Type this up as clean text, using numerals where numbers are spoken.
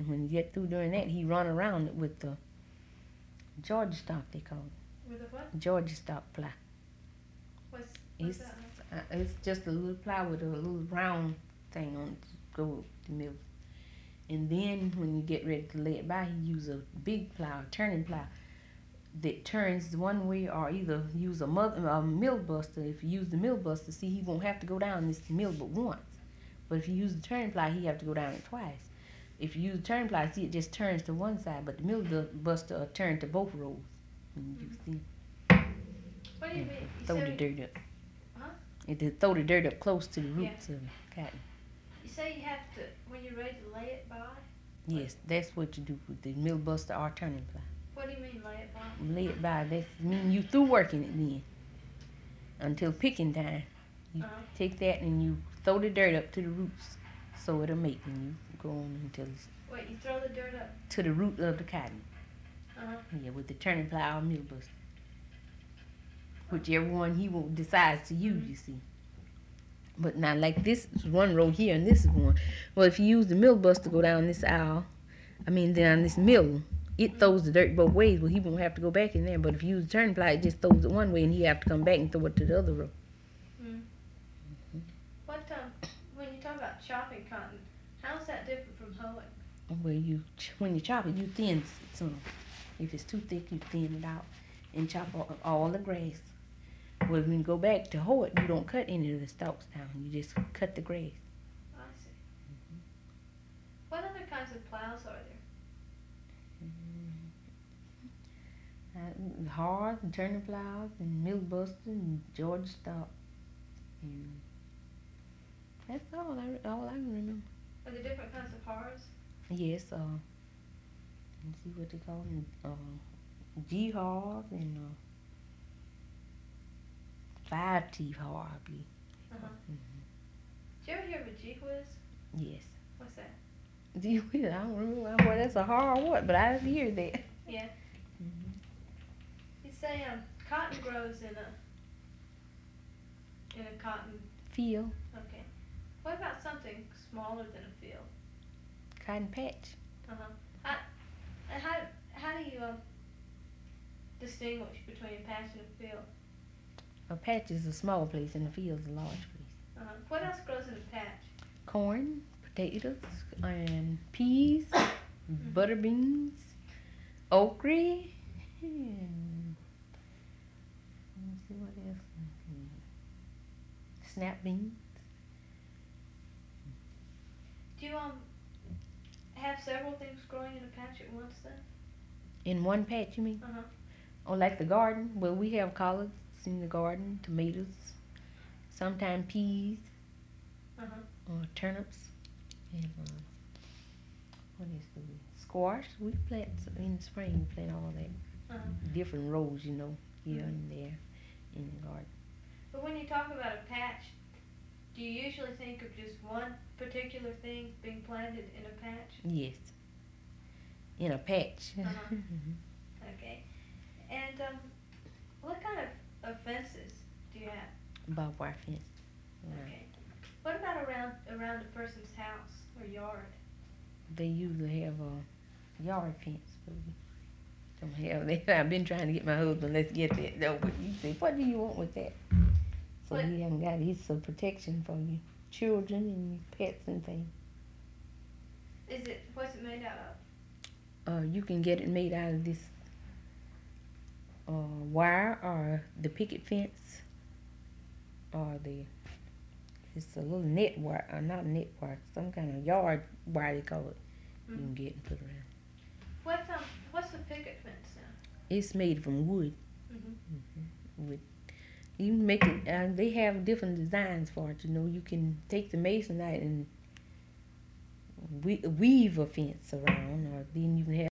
And when you get through doing that, he run around it with the Georgia stock, they call it. With a what? Georgia stock plow. What's It's that? it's just a little plow with a little round thing on it to go with the mill. And then when you get ready to lay it by, he use a big plow, a turning plow that turns one way, or either use a mill buster. If you use the mill buster, see, he won't have to go down this mill but once. But if you use the turning plow, he have to go down it twice. If you use the turning plow, see, it just turns to one side, but the mill buster will turn to both rows. When you see. What do you mean? Throw the dirt up. Huh? It throw the dirt up close to the roots of the cotton. You say you have to, when you're ready to lay it by? Yes, that's what you do with the mill buster or turning plow. What do you mean lay it by? Lay it by, that mean you through working it then. Until picking time. You take that and you throw the dirt up to the roots so it'll make, and you go on until it's Wait, you throw the dirt up? to the root of the cotton. Uh-huh. Yeah, with the turning plow or mill buster. Whichever one he will decides to use, you see. But now, like this is one row here and this is one. Well, if you use the mill buster to go down this aisle, down this mill, it throws the dirt both ways. Well, he won't have to go back in there. But if you use the turning plow, it just throws it one way, and he have to come back and throw it to the other row. What when you talk about chopping cotton, how is that different from hoeing? Well, when you chop it, you thin some. If it's too thick, you thin it out and chop all the grass. Well, when you go back to hoe it, you don't cut any of the stalks down. You just cut the grass. I see. What other kinds of plows are there? Hard and turning plows and mill buster and Georgia stock. And that's all I can remember. Are there different kinds of hards? Yes, let's see what they call them. G-hard and 5-teeth hard, I believe. Did you ever hear of a G-whiz? Yes. What's that? G-whiz, I don't remember whether that's a hard or what, but I hear that. Yeah. You say cotton grows in a cotton field. Okay. What about something smaller than a field? Cotton patch. How do you distinguish between a patch and a field? A patch is a small place and a field is a large place. What else grows in a patch? Corn, potatoes, and peas, butter beans, okra, and let's see what else. Snap beans. Do you have several things growing in a patch at once then? In one patch, you mean? Oh, like the garden? Well, we have collards in the garden, tomatoes, sometimes peas, or turnips, and what else do we? Squash. We plant in the spring. We plant all that. Different rows, here and there in the garden. But when you talk about a patch, do you usually think of just one particular thing being planted in a patch? Yes. In a patch. Okay. And what kind of fences do you have? Barbed wire fence. Okay. What about around a person's house or yard? They usually have a yard fence, but we don't have that. I've been trying to get my husband, let's get that though, but you say, what do you want with that? So he haven't got it. It's some protection for your children and your pets and things. What's it made out of? You can get it made out of this wire or the picket fence or it's a little net wire, or not net wire, some kind of yard wire they call it. You can get and put around. What's the picket fence now? It's made from wood. Wood. You can make it. They have different designs for it. You can take the masonite and weave a fence around, or then you can have